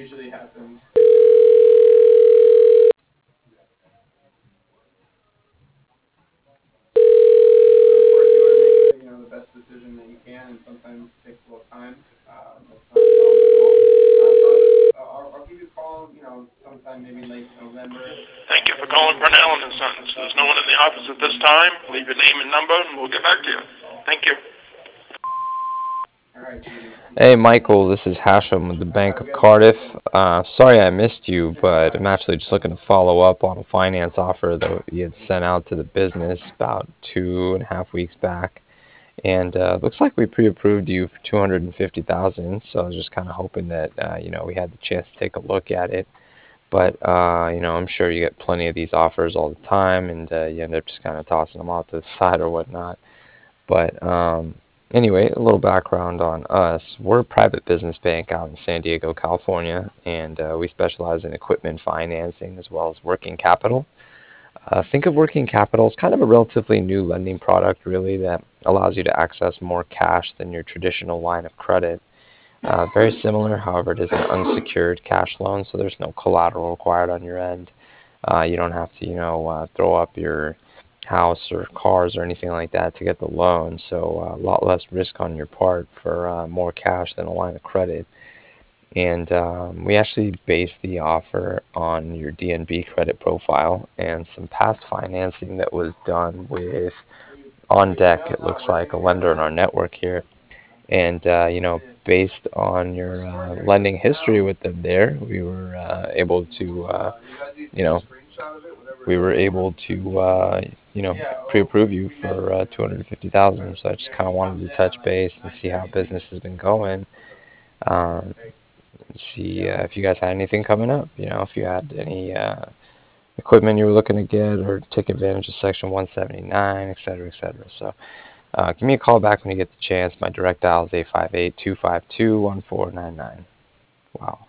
usually happens. Of course, you want to make the best decision that you can, and sometimes it takes a little time. That's not a problem at all. So I'll give you a call, sometime maybe late November. Thank you for Get an calling idea of Brent what Allen your and business Sons. looks There's like, no and one in the see office if at we this can time. help Leave you your out. name and number, and we'll get back to you. Thank you. All right, Judy. You Hey take care. Michael, this is Hashem with the All right, Bank hope of you have a good Cardiff. weekend. Sorry I missed you, but Bye. I'm actually just looking to follow up on a finance offer that you had sent out to the business about 2.5 weeks back. And looks like we pre-approved you for 250,000. So I was just kind of hoping that we had the chance to take a look at it. But I'm sure you get plenty of these offers all the time, and you end up just kind of tossing them off to the side or whatnot. But anyway, a little background on us. We're a private business bank out in San Diego, California, and we specialize in equipment financing as well as working capital. Think of working capital as kind of a relatively new lending product, really, that allows you to access more cash than your traditional line of credit. Very similar, however, it is an unsecured cash loan, so there's no collateral required on your end. You don't have to, throw up your house or cars or anything like that to get the loan. So a lot less risk on your part for more cash than a line of credit. And we actually base the offer on your DNB credit profile and some past financing that was done with On Deck. It looks like a lender in our network here. And based on your lending history with them there, we were able to you know we were able to pre-approve you for 250,000. So I just kind of wanted to touch base and see how business has been going. Um, See if you guys had anything coming up. If you had any equipment you were looking to get or take advantage of Section 179, et cetera, et cetera. So give me a call back when you get the chance. My direct dial is 858-252-1499. Wow.